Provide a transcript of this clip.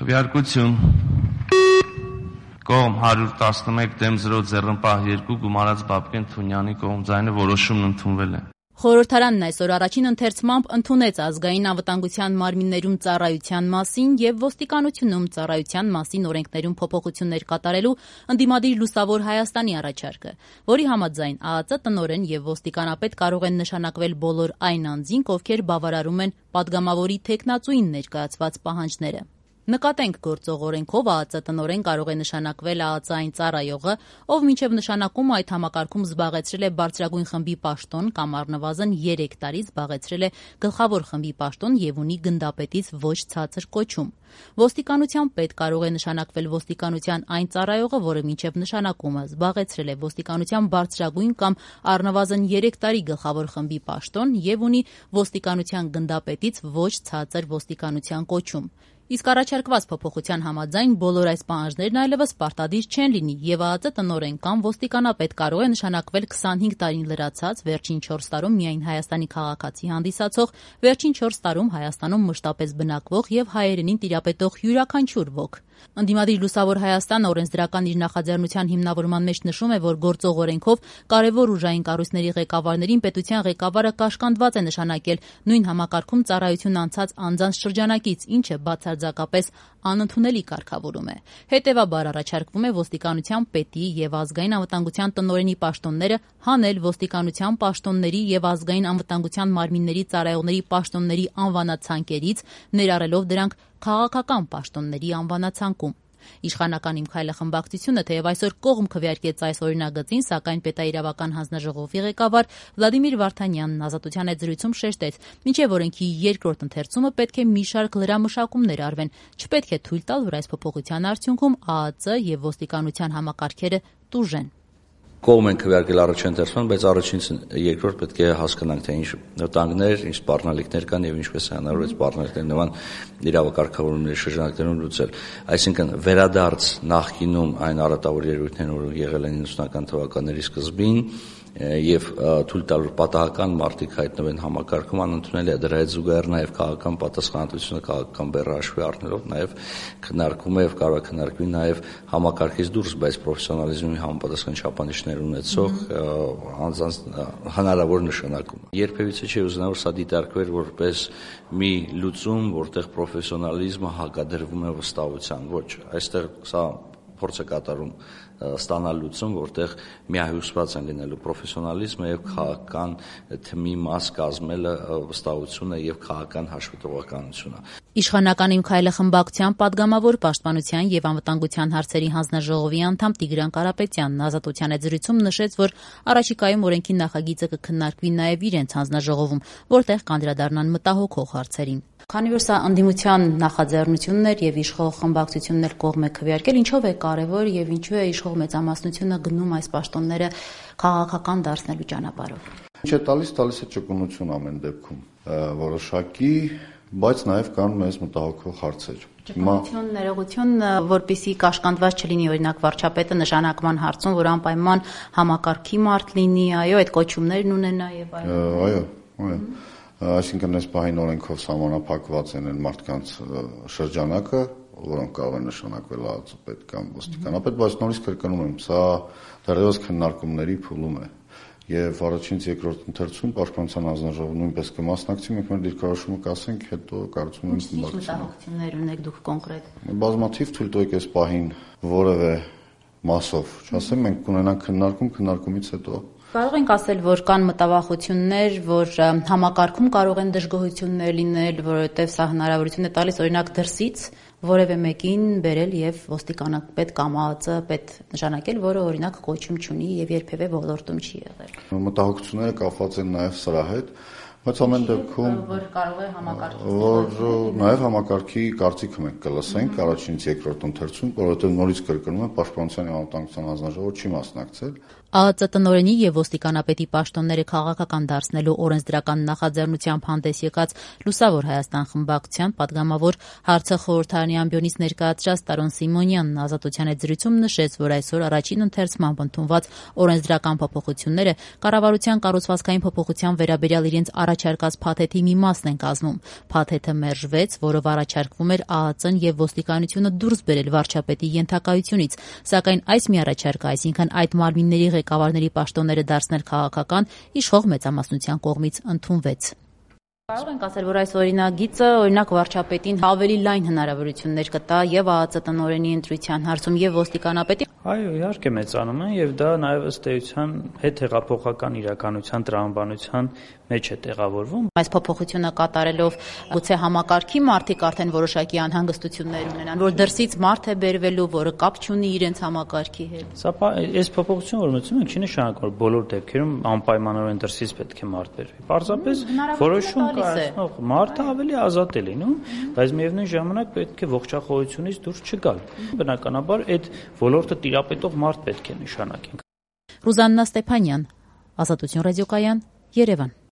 Քվեարկություն կողմ 111 դեմ 0 ձեռնպահ 2 գումարած Բաբկեն Թունյանի կողմ ձայնը որոշումն ընդունվել է։ Խորհրդարանն այսօր առաջին ընթերցմամբ ընդունեց ազգային անվտանգության մարմիններում ծառայության մասին և ոստիկանությունում ծառայության մասին օրենքներում փոփոխություններ կատարելու ընդդիմադիր Լուսավոր Հայաստանի առաջարկը, որի համաձայն ԱԱԾ տնօրեն և ոստիկանապետ կարող են նշանակվել բոլոր այն անձինք, ովքեր բավարարում են պատգամավորի թեկնածուին ներկայացված պահանջները։ Նկատենք գործող օրենքով ԱԱԾ տնօրեն կարող է նշանակվել ԱԱԾ-ային ծառայողը, ով մինչև նշանակումը այդ համակարգում զբաղեցրել է բարձրագույն խմբի պաշտոն կամ առնվազն 3 տարի զբաղեցրել է գլխավոր խմբի պաշտոն և ունի գնդապետից ոչ ցածր կոչում։ Ոստիկանության պետ կարող է նշանակվել ոստիկանության այն ծառայողը, որը մինչև նշանակումը զբաղեցրել է ոստիկանության բարձրագույն կամ առնվազն 3 տարի գլխավոր խմբի պաշտոն և ունի ոստիկանության գնդապետից ոչ ցածր ոստիկանության կոչում։ Իսկ առաջարկված փոփոխության համաձայն բոլոր այս պահանջներն այլևս պարտադիր չեն լինի և ԱԱԾ տնօրեն կամ ոստիկանապետ կարող է նշանակվել 25 տարին լրացած, վերջին 4 տարում միայն Հայաստանի քաղաքացի հանդիսացող, վերջին 4 տարում Հայաստանում մշտապես բնակվող և հայերենին տիրապետող յուրաքանչյուր ոք։ Ընդդիմադիր Լուսավոր Հայաստանը օրենսդրական իր նախաձեռնության հիմնավորման մեջ նշում է, որ գործող օրենքով կարևոր ուժային կառույցների ղեկավարներին պետության ղեկավարը կաշկանդված է նշանակել նույն համակարգում ծառայություն անցած անձանց շրջանակից, ինչը բացարձակապես անընդունելի կարգավորում է։ Հետևաբար առաջարկվում է ոստիկանության պետի և ազգային անվտանգության տնօրենի պաշտոնները հանել ոստիկանության պաշտոնների և ազգային անվտանգության մարմինների ծառայողների պաշտոնների անվանացանկերից, ներառելով դրանք քաղաքական պաշտոնների անվանացանկում։ Իշխանական «Իմ քայլը» խմբակցությունը թեև այսօր կողմ քվեարկեց այս օրինագծին, սակայն պետաիրավական հանձնաժողովի ղեկավար Վլադիմիր Վարդանյանն Ազատության հետ զրույցում շեշտեց, մինչև օրենքի երկրորդ ընթերցումը պետք է մի շարք լրամշակումներ արվեն, չպետք է թույլ տալ, որ այս փոփոխության արդյունքում ԱԱԾ և ոստիկանության համակարգերը տուժեն։ Կողմ են քվեարկել առաջին ընթերցման, բայց առաջինից երկրորդ պետք է հասկանանք, թե ինչ վտանգներ, ինչ սպառնալիքներ կան եւ ինչպես է հնարավոր այդ սպառնալիքները նման իրավակարգավորումների շրջանակներում լուծել։ Այսինքն վերադարձ նախկինում այն առատավոր երևույթներն, որ եղել են 90-ական թվականների սկզբին եւ թույլ տալ որ պատահական մարդիկ հայտնվեն համակարգում անընդունելի է, դրա հետ զուգահեռ նաեւ քաղաքական պատասխանատվությունը քաղաքական բեռը հաշվի առնելով նաեւ քննարկում է եւ կարող է քննարկվի նաեւ համակարգից դուրս, բայց պրոֆեսիոնալիզմի համապատասխան չափանիշներ ունեցող անձանց հնարավոր նշանակում։ Երբևիցե չի ուզենա որ սա դիտարկվեր որպես մի լուծում, որտեղ պրոֆեսիոնալիզմը հակադրվում է վստահության։ Ոչ, այստեղ սա փորձ է կատարում ստանալ լուծում, որտեղ միահյուսված են լինելու պրոֆեսիոնալիզմը եւ քաղաքական թմի մաս կազմելը վստահությունը եւ քաղաքական հաշվետվողականությունը։ Իշխանական «Իմ քայլը» խմբակցության պատգամավոր պաշտպանության եւ անվտանգության հարցերի հանձնաժողովի անդամ Տիգրան Կարապետյանն Ազատության հետ զրույցում նշեց, որ առաջիկայում օրենքի նախագիծը կքննարկվի նաեւ իրենց հանձնաժողովում, որտեղ կանդրադառնան մտահոգող հարցերին։ Քանի որ սա ընդդիմության նախաձեռնությունն էր եւ իշխող խմբակցությունն էլ կողմ է քվեարկել, ինչով է կարեւոր եւ ինչու է իշխող մեծամասնությունը գնում այս պաշտոնները քաղաքական դարձնելու ճանապարհով։ Ինչ է տալիս է ճկունություն ամեն դեպքում, որոշակի, բայց նաեւ կան մեծ մտահոգող հարցեր։ Ճկունություն, ներողություն, որպեսզի կաշկանդված չլինի օրինակ վարչապետը նշանակման հարցում, որ անպայման համակարգի մարդ լինի, այո, այդ կոչումներն ունենա եւ այլն։ Այո։ Այսինքն այս պահին օրենքով սահմանափակված են այն մարդկանց շրջանակը, որոնք կարող են նշանակվել ԱԱԾ պետ կամ ոստիկանապետ, բայց նորից կրկնում եմ, սա դեռևս քննարկումների փուլում է եւ առաջինից երկրորդ ընթերցում պաշտպանության հանձնաժողովը նույնպես կմասնակցի, մենք մեր դիրքորոշումը կասենք, հետո կարծում եմ մտահոգություններ ունեք դուք կոնկրետ։ Բազմաթիվ թույլ տվեք այս պահին որևէ մասով, չասեմ, մենք կունենանք քննարկումից հետո Կարող ենք ասել, որ կան մտավախություններ, որ համակարգում կարող են դժգոհություններ լինել, որովհետև սա հնարավորություն է տալիս օրինակ դրսից որևէ մեկին բերել եւ ոստիկանապետ կամ ԱԱԾ պետ նշանակել, որը օրինակ կոչում չունի եւ երբեւե ոլորտում չի եղել։ Մտահոգությունները կապված են նաեւ սրա հետ, բայց ամեն դեպքում որ կարող է համակարգի որ նաեւ համակարգի կարծիքը մենք կլսենք առաջինից երկրորդ ընթերցում, որովհետեւ նորից կրկնում եմ պաշտպանության եւ անվտանգության հանձնաժողովը չի մասնակցել։ ԱԱԾ տնօրենի եւ ոստիկանապետի պաշտոնները քաղաքական դարձնելու օրենսդրական նախաձեռնությամբ հանդես եկած Լուսավոր Հայաստան խմբակցության պատգամավոր հարցը խորհրդարանի ամբիոնից ներկայացրած Տարոն Սիմոնյանն Ազատության հետ զրույցում նշեց, որ այսօր առաջին ընթերցմամբ ընդունված օրենսդրական փոփոխությունները կառավարության կառուցվածքային փոփոխության վերաբերյալ իրենց առաջարկած փաթեթի մի մասն են կազմում։ Փաթեթը մերժվեց, որով առաջարկվում էր ԱԱԾ-ն եւ ոստիկանությունը դուրս բերել վարչապետի ենթակայությունից, սակայն այս մի առաջարկը, այսինքն այդ մարմինների ղեկավարների պաշտոնները դարձնել քաղաքական, իշխող մեծամասնության կողմից ընդունվեց։ Կարող ենք ասել, որ այս օրինագիծը օրինակ վարչապետին ավելի լայն հնարավորություններ կտա եւ ԱԱԾ տնօրենի ընտրության հարցում եւ ոստիկանապետի։ Այո, իհարկե մեծանում է եւ դա նաեւ ըստ էության հետհեղափոխական իրականության տրամաբանության մեջ է տեղավորվում։ Այս փոփոխությունը կատարելով գուցե համակարգի մարդիկ արդեն որոշակի անհանգստություններ ունենան, որ դրսից մարդ է բերվելու, որը կապ չունի իրենց համակարգի հետ։ Սա այս փոփոխությունը, որ մտցում ենք, չի նշանակում, որ բոլոր դեպքերում անպայմանորեն դրսից պետք է մարդ բերվի։ Պարզապես որոշում կա, մարդը ավելի ազատ է լինում, բայց միևնույն ժամանակ պետք է ողջախոհությունից դուրս չգալ։ Բնականաբար այդ ոլորտը տիրապետող մարդ պետք է նշանակենք։ Ռուզաննա Ստեփանյան, Ազատություն ռադիոկայան, Երևան։